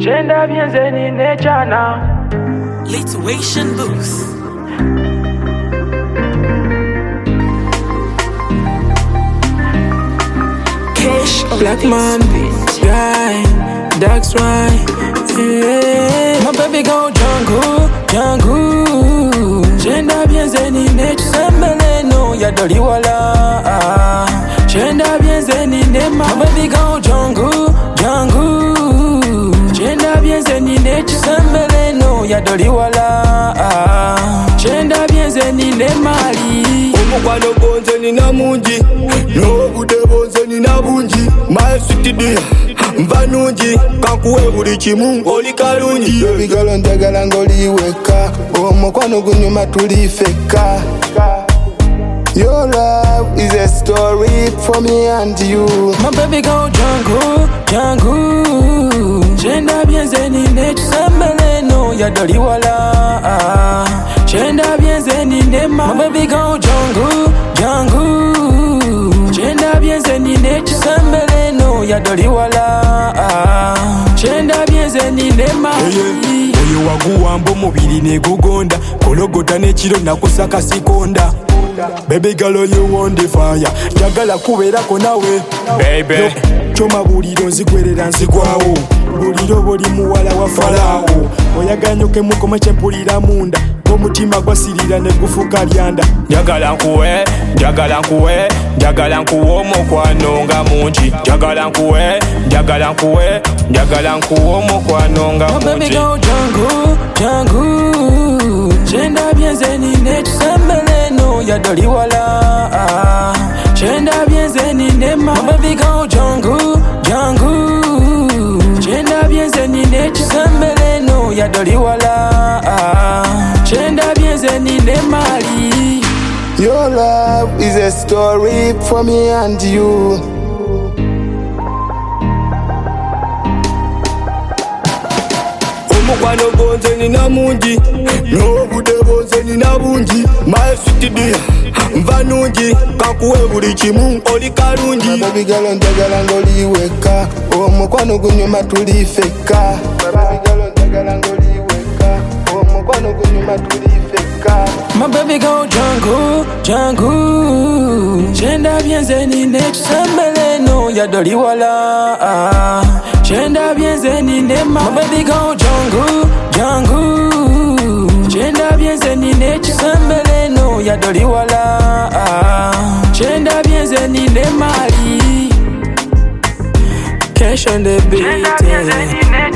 Chenda bien zeni nechana Lituation Booth. Black man, guy, that's why. Yeah. My baby go jungle, jungle. Chenda bien zeni nechana no ya doli wala. Chenda bien zeni nema. My baby go jungle, jungle. Chenda bien zeni nechana no ya doli wala. Chenda bien zeni nemali. Omukwano gonze nina mungi n'obude bonze nina bungi my sweet dear mva nungi kankuwe buli kimu oli kalungi ebigalo njagala ng'oliweka omukwano gunyuma tulifeka. Your love is a story for me and you. My baby go jungle, jungle. Chenda bien zeni nechana no ya doli wala. Chenda bien zeni nema. My baby go jungle, jungle. Chenda bien zeni nechana no ya doli wala. Chenda bien zeni nema. oyo waguwamba omubiri negugonda kologota n'ekiro nakusaka sikonda. Baby girl you on the fire njagala kubeerako nawe baby choma buliro nzigwerera nzigwawo buliro buli muwala wa falawo oyaganyoke mukoma kyempulira munda omutima gwasirira ne gufuka lyanda njagala nkuwe njagala nkuwe njagala nkuwe omukwano nga mungi njagala nkuwe njagala nkuwe njagala nkuwe omukwano nga mungi. Baby go jungle, jungle. Chenda bien zeni nechana no ya doli wala. Chenda bien zeni nema. Baby go jungle, jungle. Chenda bien zeni nechana no ya doli wala. Chenda bien zeni nemali. Your love is a story for me and you. Omukwano gonze nina mungi n'obude bonze nina bungi my sweet dear mva nungi kankuwe buli kimu oli kalungi Ebigalo njagala ng'oliweka omukwano gunyuma tulifeka. Ebigalo njagala ng'oliweka omukwano gunyuma tulifeka. My baby go jungle, jungle. Chenda bien zeni nechana no ya doli wala. Chenda bien zeni nema. My baby go jungle, jungle. Chenda bien zeni nechana no ya doli wala. Chenda bien zeni nemali. Cash on the beat.